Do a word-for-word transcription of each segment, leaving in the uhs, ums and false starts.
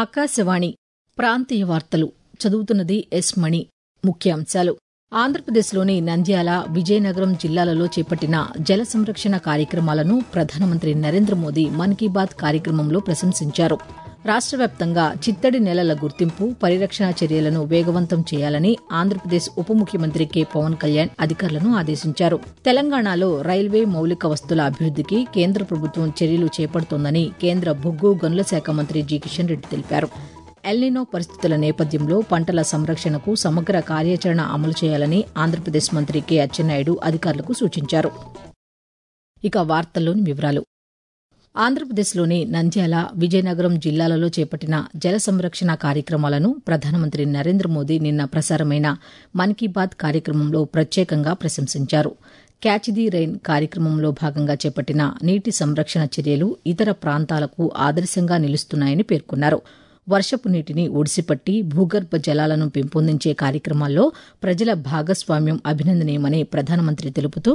ఆకాశవాణి ప్రాంతీయ వార్తలు చదువుతున్నది ఎస్ మణి. ముఖ్యాంశాలు: ఆంధ్రప్రదేశ్లోని నంద్యాల, విజయనగరం జిల్లాలలో చేపట్టిన జల సంరక్షణ కార్యక్రమాలను ప్రధానమంత్రి నరేంద్ర మోదీ మన్ కీ బాత్ కార్యక్రమంలో ప్రశంసించారు. రాష్ట్ర వ్యాప్తంగా చిత్తడి నేలల గుర్తింపు, పరిరక్షణ చర్యలను వేగవంతం చేయాలని ఆంధ్రప్రదేశ్ ఉప ముఖ్యమంత్రి కె పవన్ కళ్యాణ్ అధికారులను ఆదేశించారు. తెలంగాణలో రైల్వే మౌలిక వస్తుల అభివృద్దికి కేంద్ర ప్రభుత్వం చర్యలు చేపడుతోందని కేంద్ర బొగ్గు గనుల శాఖ మంత్రి జి కిషన్ రెడ్డి తెలిపారు. ఎల్నినో పరిస్థితుల నేపథ్యంలో పంటల సంరక్షణకు సమగ్ర కార్యాచరణ అమలు చేయాలని ఆంధ్రప్రదేశ్ మంత్రి కె అచ్చెన్నాయుడు అధికారులకు సూచించారు. ఇక వార్తల్లోని వివరాలు: ఆంధ్రప్రదేశ్లోని నంద్యాల, విజయనగరం జిల్లాలలో చేపట్టిన జల సంరక్షణ కార్యక్రమాలను ప్రధానమంత్రి నరేంద్ర మోదీ నిన్న ప్రసారమైన మన్ కీ బాత్ కార్యక్రమంలో ప్రత్యేకంగా ప్రశంసించారు. క్యాచ్ ది రెయిన్ కార్యక్రమంలో భాగంగా చేపట్టిన నీటి సంరక్షణ చర్యలు ఇతర ప్రాంతాలకు ఆదర్శంగా నిలుస్తున్నాయని పేర్కొన్నారు. వర్షపు నీటిని ఒడిసిపట్టి భూగర్భ జలాలను పెంపొందించే కార్యక్రమాల్లో ప్రజల భాగస్వామ్యం అభినందనీయమని ప్రధానమంత్రి తెలుపుతూ,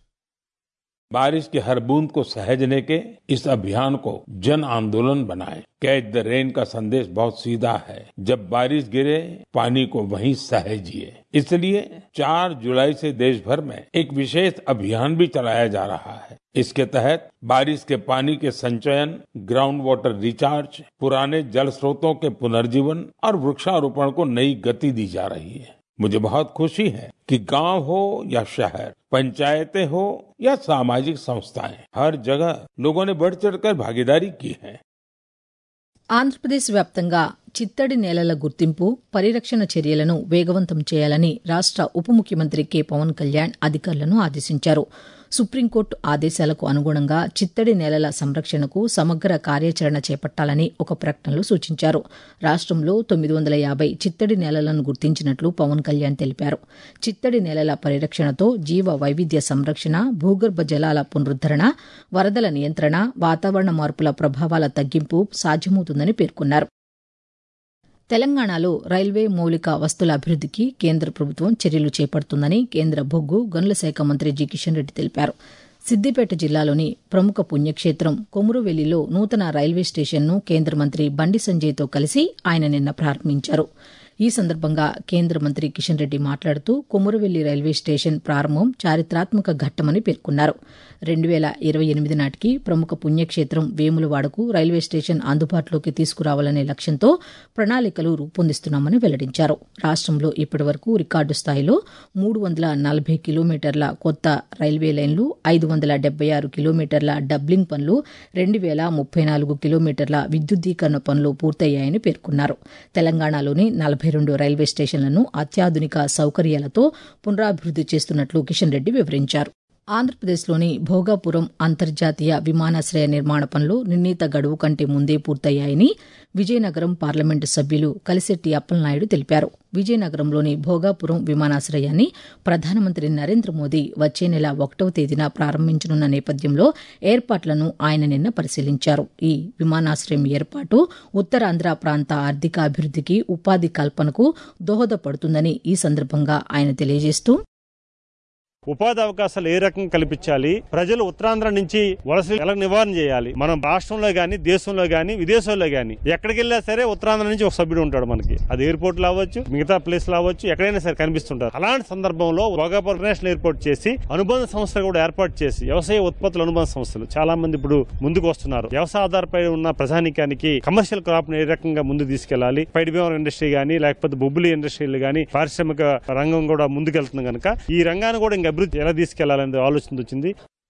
बारिश की हर बूंद को सहेजने के इस अभियान को जन आंदोलन बनाएं। कैच द रेन का संदेश बहुत सीधा है, जब बारिश गिरे पानी को वहीं सहेजिए। इसलिए चार जुलाई से देश भर में एक विशेष अभियान भी चलाया जा रहा है। इसके तहत बारिश के पानी के संचयन, ग्राउंड वाटर रिचार्ज, पुराने जल स्रोतों के पुनर्जीवन और वृक्षारोपण को नई गति दी जा रही है। मुझे बहुत खुशी है कि गांव हो या शहर, पंचायतें हो या सामाजिक संस्थाएं, हर जगह लोगों ने बढ़ चढ़कर भागीदारी की है. ఆంధ్రప్రదేశ్ వ్యాప్తంగా చిత్తడి నేలల గుర్తింపు, పరిరక్షణ చర్యలను వేగవంతం చేయాలని రాష్ట ఉప ముఖ్యమంత్రి కె పవన్ కళ్యాణ్ అధికారులను ఆదేశించారు. సుప్రీంకోర్టు ఆదేశాలకు అనుగుణంగా చిత్తడి నేలల సంరక్షణకు సమగ్ర కార్యాచరణ చేపట్టాలని ఒక ప్రకటనలో సూచించారు. రాష్టంలో తొమ్మిది వందల యాభై చిత్తడి నేలలను గుర్తించినట్లు పవన్ కళ్యాణ్ తెలిపారు. చిత్తడి నేలల పరిరక్షణతో జీవ వైవిధ్య సంరక్షణ, భూగర్భ జలాల పునరుద్దరణ, వరదల నియంత్రణ, వాతావరణ మార్పుల ప్రభావాల తగ్గింపు సాధ్యమవుతుందని పేర్కొన్నారు. తెలంగాణలో రైల్వే మౌలిక వస్తుల అభివృద్దికి కేంద్ర ప్రభుత్వం చర్యలు చేపడుతుందని కేంద్ర బొగ్గు గనుల శాఖ మంత్రి జి కిషన్ రెడ్డి తెలిపారు. సిద్దిపేట జిల్లాలోని ప్రముఖ పుణ్యక్షేత్రం కొమురువెల్లిలో నూతన రైల్వే స్టేషన్ను కేంద్ర మంత్రి బండి సంజయ్తో కలిసి ఆయన నిన్న ప్రారంభించారు. ఈ సందర్భంగా కేంద్ర మంత్రి కిషన్ రెడ్డి మాట్లాడుతూ కొమురువెల్లి రైల్వే స్టేషన్ ప్రారంభం చారిత్రాత్మక ఘట్టమని పేర్కొన్నారు. రెండు వేల ఇరవై ఎనిమిది నాటికి ప్రముఖ పుణ్యక్షేత్రం వేములవాడకు రైల్వే స్టేషన్ అందుబాటులోకి తీసుకురావాలనే లక్ష్యంతో ప్రణాళికలు రూపొందిస్తున్నామని వెల్లడించారు. రాష్టంలో ఇప్పటివరకు రికార్డు స్థాయిలో మూడు వందల నలభై కిలోమీటర్ల కొత్త రైల్వే లైన్లు, ఐదు వందల డెబ్బై ఆరు కిలోమీటర్ల డబ్లింగ్ పనులు, రెండు వేల ముప్పై నాలుగు కిలోమీటర్ల విద్యుద్దీకరణ పనులు పూర్తయ్యాయని పేర్కొన్నారు. తెలంగాణలోని నలభై రెండు రైల్వే స్టేషన్లను అత్యాధునిక సౌకర్యాలతో పునరాభివృద్ది చేస్తున్నట్లు కిషన్ రెడ్డి వివరించారు. ఆంధ్రప్రదేశ్లోని భోగాపురం అంతర్జాతీయ విమానాశ్రయ నిర్మాణ పనులు నిర్ణీత గడువు కంటే ముందే పూర్తయ్యాయని విజయనగరం పార్లమెంటు సభ్యులు కలిశెట్టి అప్పలనాయుడు తెలిపారు. విజయనగరంలోని భోగాపురం విమానాశ్రయాన్ని ప్రధానమంత్రి నరేంద్ర మోదీ వచ్చే నెల ఒకటవ తేదీన ప్రారంభించనున్న నేపథ్యంలో ఏర్పాట్లను ఆయన నిన్న పరిశీలించారు. ఈ విమానాశ్రయం ఏర్పాటు ఉత్తరాంధ్ర ప్రాంత ఆర్థికాభివృద్దికి, ఉపాధి కల్పనకు దోహదపడుతుందని ఈ సందర్భంగా ఆయన తెలియజేస్తూ, ఉపాధి అవకాశాలు ఏ రకంగా కల్పించాలి, ప్రజలు ఉత్తరాంధ్ర నుంచి వలసలు ఎలా నివారణ చేయాలి, మనం రాష్ట్రంలో గాని, దేశంలో గాని, విదేశాల్లో గాని ఎక్కడికి వెళ్ళా సరే ఉత్తరాంధ్ర నుంచి ఒక సభ్యుడు ఉంటాడు. మనకి అది ఎయిర్పోర్ట్ లో అవ్వచ్చు, మిగతా ప్లేస్ లో అవ్వచ్చు, ఎక్కడైనా సరే కనిపిస్తుంటారు. అలాంటి సందర్భంలో భోగాపురం ఇంటర్నేషనల్ ఎయిర్పోర్ట్ చేసి అనుబంధ సంస్థలు కూడా ఏర్పాటు చేసి వ్యవసాయ ఉత్పత్తుల అనుబంధ సంస్థలు చాలా మంది ఇప్పుడు ముందుకు వస్తున్నారు. వ్యవసాయ ఆధారపై ఉన్న ప్రజానికానికి కమర్షియల్ క్రాప్ ని ఏ రకంగా ముందు తీసుకెళ్లాలి, పైడి బీమర్ ఇండస్ట్రీ గానీ లేకపోతే బొబ్బులి ఇండస్ట్రీలు గానీ పారిశ్రామిక రంగం కూడా ముందుకెళ్తుంది కనుక ఈ రంగాన్ని కూడా ఇంకా అభివృద్ధి ఎలా తీసుకెళ్లాలనే ఆలోచన వచ్చింది.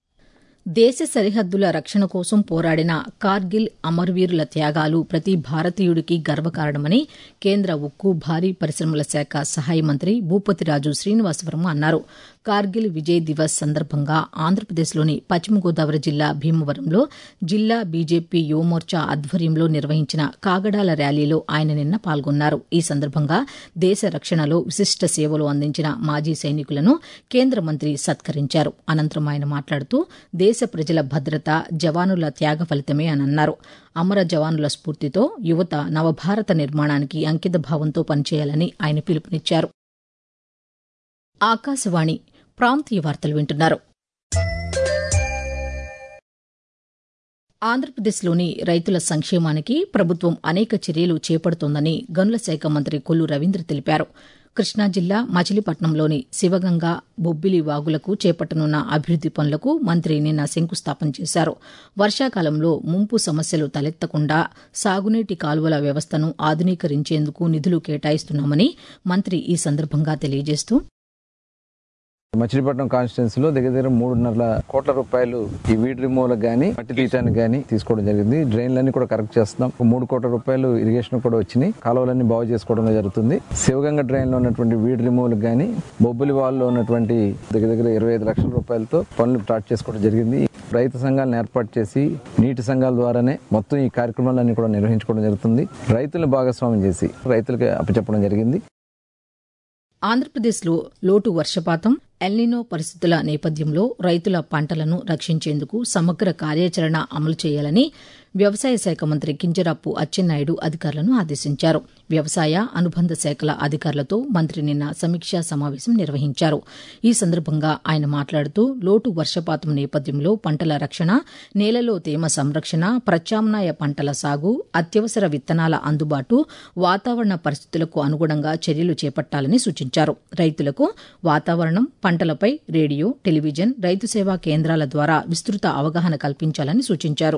దేశ సరిహద్దుల రక్షణ కోసం పోరాడిన కార్గిల్ అమరవీరుల త్యాగాలు ప్రతి భారతీయుడికి గర్వకారణమని కేంద్ర ఉక్కు, భారీ పరిశ్రమల శాఖ సహాయ మంత్రి భూపతిరాజు శ్రీనివాసవర్మ అన్నారు. కార్గిల్ విజయ్ దివస్ సందర్భంగా ఆంధ్రప్రదేశ్లోని పశ్చిమ గోదావరి జిల్లా భీమవరంలో జిల్లా బీజేపీ యువమోర్చా ఆధ్వర్యంలో నిర్వహించిన కాగడాల ర్యాలీలో ఆయన నిన్న పాల్గొన్నారు. ఈ సందర్భంగా దేశ రక్షణలో విశిష్ట సేవలు అందించిన మాజీ సైనికులను కేంద్ర మంత్రి సత్కరించారు. అనంతరం ఆయన మాట్లాడుతూ దేశ ప్రజల భద్రత జవానుల త్యాగ ఫలితమే అని అన్నారు. అమర జవానుల స్ఫూర్తితో యువత నవభారత నిర్మాణానికి అంకిత భావంతో పనిచేయాలని ఆయన పిలుపునిచ్చారు. ఆకాశవాణి ప్రాంతీయ వార్తలు వింటున్నారు. ఆంధ్రప్రదేశ్లోని రైతుల సంక్షేమానికి ప్రభుత్వం అనేక చర్యలు చేపడుతోందని గనుల శాఖ మంత్రి కొల్లు రవీంద్ర తెలిపారు. కృష్ణా జిల్లా మచిలీపట్నంలోని శివగంగ, బొబ్బిలి వాగులకు చేపట్టనున్న అభివృద్ది పనులకు మంత్రి నిన్న శంకుస్థాపన చేశారు. వర్షాకాలంలో ముంపు సమస్యలు తలెత్తకుండా సాగునీటి కాలువల వ్యవస్థను ఆధునీకరించేందుకు నిధులు కేటాయిస్తున్నామని మంత్రి ఈ సందర్భంగా తెలియజేస్తూ, మచిలీపట్నం కాన్స్టిట్యున్సీలో దగ్గర దగ్గర మూడున్నర కోట్ల రూపాయలు ఈ వీడ్ రిమూవల్ గానీ మట్టి తీయటానికి గానీ తీసుకోవడం జరిగింది. డ్రైన్లన్నీ కూడా కరెక్ట్ చేస్తున్నాం. మూడు కోట్ల రూపాయలు ఇరిగేషన్ కూడా వచ్చినాయి. కాలువలన్నీ బాగు చేసుకోవడం జరుగుతుంది. శివగంగ డ్రైన్ లో ఉన్నటువంటి వీడ్ రిమూవల్ గానీ బొబ్బిలి వాల్లో ఉన్నటువంటి దగ్గర దగ్గర ఇరవై ఐదు లక్షల రూపాయలతో పనులు స్టార్ట్ చేసుకోవడం జరిగింది. రైతు సంఘాలను ఏర్పాటు చేసి నీటి సంఘాల ద్వారానే మొత్తం ఈ కార్యక్రమాలన్నీ కూడా నిర్వహించుకోవడం జరుగుతుంది. రైతులను భాగస్వామ్యం చేసి రైతులకు అప్పచెప్పడం జరిగింది. ఆంధ్రప్రదేశ్లో లోటు వర్షపాతం, ఎల్నినో పరిస్థితుల నేపథ్యంలో రైతుల పంటలను రక్షించేందుకు సమగ్ర కార్యాచరణ అమలు చేయాలని వ్యవసాయ శాఖ మంత్రి కింజరాపు అచ్చెన్నాయుడు అధికారులను ఆదేశించారు. వ్యవసాయ అనుబంధ శాఖల అధికారులతో మంత్రి నిన్న సమీక్షా సమావేశం నిర్వహించారు. ఈ సందర్భంగా ఆయన మాట్లాడుతూ లోటు వర్షపాతం నేపథ్యంలో పంటల రక్షణ, నేలలో తేమ సంరక్షణ, ప్రత్యామ్నాయ పంటల సాగు, అత్యవసర విత్తనాల అందుబాటు, వాతావరణ పరిస్థితులకు అనుగుణంగా చర్యలు చేపట్టాలని సూచించారు. రైతులకు వాతావరణం, పంటలపై రేడియో, టెలివిజన్, రైతు సేవా కేంద్రాల ద్వారా విస్తృత అవగాహన కల్పించాలని సూచించారు.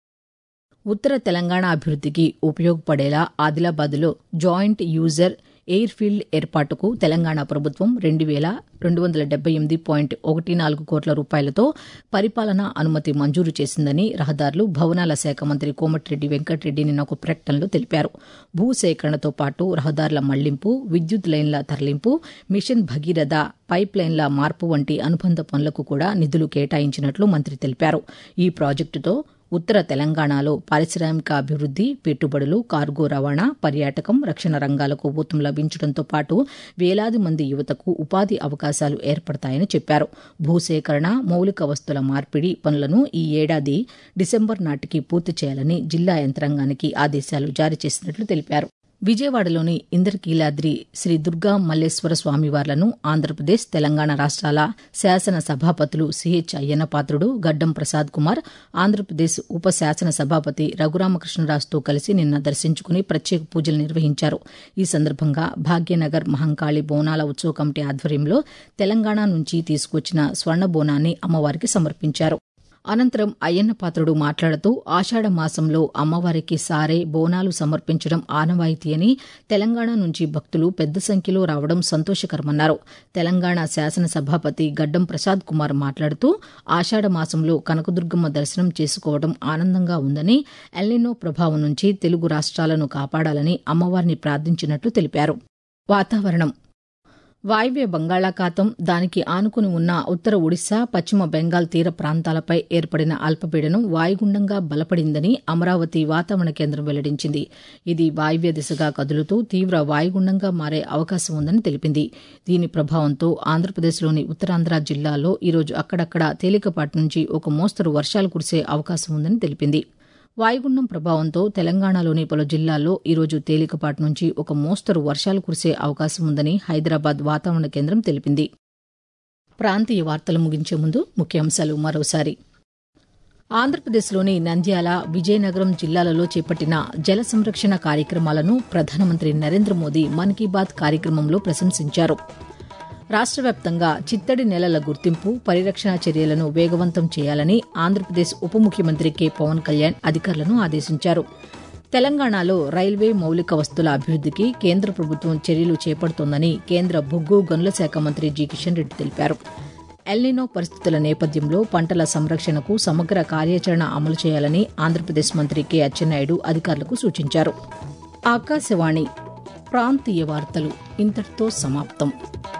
ఉత్తర తెలంగాణ అభివృద్దికి ఉపయోగపడేలా ఆదిలాబాద్లో జాయింట్ యూజర్ ఎయిర్ ఫీల్డ్ ఏర్పాటుకు తెలంగాణ ప్రభుత్వం రెండు వేల రెండు వందల డెబ్బై ఎనిమిది పాయింట్ ఒకటి నాలుగు కోట్ల రూపాయలతో పరిపాలనా అనుమతి మంజూరు చేసిందని రహదారులు, భవనాల శాఖ మంత్రి కోమటిరెడ్డి వెంకటరెడ్డి నిన్న ఒక ప్రకటనలో తెలిపారు. భూసేకరణతో పాటు రహదారుల మళ్లింపు, విద్యుత్ లైన్ల తరలింపు, మిషన్ భగీరథ పైప్ లైన్ల మార్పు వంటి అనుబంధ పనులకు కూడా నిధులు కేటాయించినట్లు మంత్రి తెలిపారు. ఈ ప్రాజెక్టుతో ఉత్తర తెలంగాణలో పారిశ్రామిక అభివృద్ది, పెట్టుబడులు, కార్గో రవాణా, పర్యాటకం, రక్షణ రంగాలకు ఊతం లభించడంతో పాటు వేలాది మంది యువతకు ఉపాధి అవకాశాలు ఏర్పడతాయని చెప్పారు. భూసేకరణ, మౌలిక వస్తుల మార్పిడి పనులను ఈ ఏడాది డిసెంబర్ నాటికి పూర్తి చేయాలని జిల్లా యంత్రాంగానికి ఆదేశాలు జారీ చేసినట్లు తెలిపారు. విజయవాడలోని ఇంద్రకీలాద్రి శ్రీ దుర్గా మల్లేశ్వర స్వామివార్లను ఆంధ్రప్రదేశ్, తెలంగాణ రాష్ట్రాల శాసన సభాపతులు సిహెచ్ అయ్యన్నపాత్రుడు, గడ్డం ప్రసాద్ కుమార్, ఆంధ్రప్రదేశ్ ఉప శాసన సభాపతి రఘురామకృష్ణరాజుతో కలిసి నిన్న దర్శించుకుని ప్రత్యేక పూజలు నిర్వహించారు. ఈ సందర్భంగా భాగ్యనగర్ మహంకాళి బోనాల ఉత్సవ కమిటీ ఆధ్వర్యంలో తెలంగాణ నుంచి తీసుకొచ్చిన స్వర్ణ బోనాన్ని అమ్మవారికి సమర్పించారు. అనంతరం అయ్యన్నపాత్రుడు మాట్లాడుతూ ఆషాఢ మాసంలో అమ్మవారికి సారే, బోనాలు సమర్పించడం ఆనవాయితీ అని, తెలంగాణ నుంచి భక్తులు పెద్ద సంఖ్యలో రావడం సంతోషకరమన్నారు. తెలంగాణ శాసన సభాపతి గడ్డం ప్రసాద్ కుమార్ మాట్లాడుతూ ఆషాఢ మాసంలో కనకదుర్గమ్మ దర్శనం చేసుకోవడం ఆనందంగా ఉందని, ఎల్నినో ప్రభావం నుంచి తెలుగు రాష్ట్రాలను కాపాడాలని అమ్మవారిని ప్రార్థించినట్లు తెలిపారు. వాతావరణం. వాయువ్య బంగాళాఖాతం, దానికి ఆనుకుని ఉన్న ఉత్తర ఒడిశా, పశ్చిమ బెంగాల్ తీర ప్రాంతాలపై ఏర్పడిన అల్పపీడనం వాయుగుండంగా బలపడిందని అమరావతి వాతావరణ కేంద్రం వెల్లడించింది. ఇది వాయువ్య దిశగా కదులుతూ తీవ్ర వాయుగుండంగా మారే అవకాశం ఉందని తెలిపింది. దీని ప్రభావంతో ఆంధ్రప్రదేశ్లోని ఉత్తరాంధ్ర జిల్లాల్లో ఈరోజు అక్కడక్కడా తేలికపాటి నుంచి ఒక మోస్తరు వర్షాలు కురిసే అవకాశం ఉందని తెలిపింది. వాయుగుండం ప్రభావంతో తెలంగాణలోని పలు జిల్లాల్లో ఈరోజు తేలికపాటి నుంచి ఒక మోస్తరు వర్షాలు కురిసే అవకాశం ఉందని హైదరాబాద్ వాతావరణ కేంద్రం తెలిపింది. ప్రాంతీయ వార్తలు ముగించే ముందు ముఖ్యాంశాలు మరోసారి. ఆంధ్రప్రదేశ్లోని నంద్యాల, విజయనగరం జిల్లాలలో చేపట్టిన జల సంరక్షణ కార్యక్రమాలను ప్రధానమంత్రి నరేంద్ర మోదీ మన్ కీ బాత్ కార్యక్రమంలో ప్రశంసించారు. రాష్ట్ర వ్యాప్తంగా చిత్తడి నేలల గుర్తింపు, పరిరక్షణ చర్యలను వేగవంతం చేయాలని ఆంధ్రప్రదేశ్ ఉప ముఖ్యమంత్రి కె పవన్ కళ్యాణ్ అధికారులను ఆదేశించారు. తెలంగాణలో రైల్వే మౌలిక వస్తుల అభివృద్దికి కేంద్ర ప్రభుత్వం చర్యలు చేపడుతోందని కేంద్ర బొగ్గు, గనుల శాఖ మంత్రి జి కిషన్ రెడ్డి తెలిపారు. ఎల్నినో పరిస్థితుల నేపథ్యంలో పంటల సంరక్షణకు సమగ్ర కార్యాచరణ అమలు చేయాలని ఆంధ్రప్రదేశ్ మంత్రి కె అచ్చెన్నాయుడు అధికారులకు సూచించారు. ఆకాశవాణి ప్రాంతీయ వార్తలు ఇంతటితో సమాప్తం.